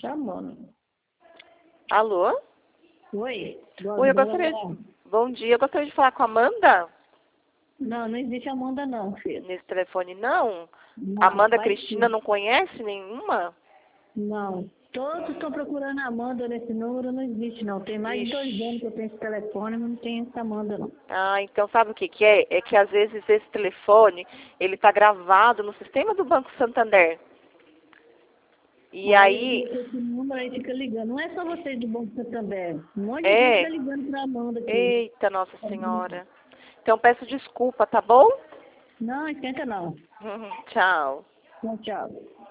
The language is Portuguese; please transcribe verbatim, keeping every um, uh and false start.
chamando. Alô? Oi? Boa, Oi, eu boa, gostaria boa. de... Bom dia, eu gostaria de falar com a Amanda. Não, não existe Amanda não, filho. Nesse telefone, não? Não, Amanda faz Cristina sim. não conhece nenhuma? Não. Todos estão procurando a Amanda nesse número, não existe não. Tem mais de dois Ixi. anos que eu tenho esse telefone, mas não tem essa Amanda não. Ah, então sabe o que que é? É que às vezes esse telefone, ele tá gravado no sistema do Banco Santander. E Aí aí, esse número aí fica ligando. Não é só vocês do Banco Santander. Um monte de gente tá é... ligando pra Amanda aqui. Eita, Nossa Senhora. Então peço desculpa, tá bom? Não, esquenta não. Tchau. Tchau, tchau.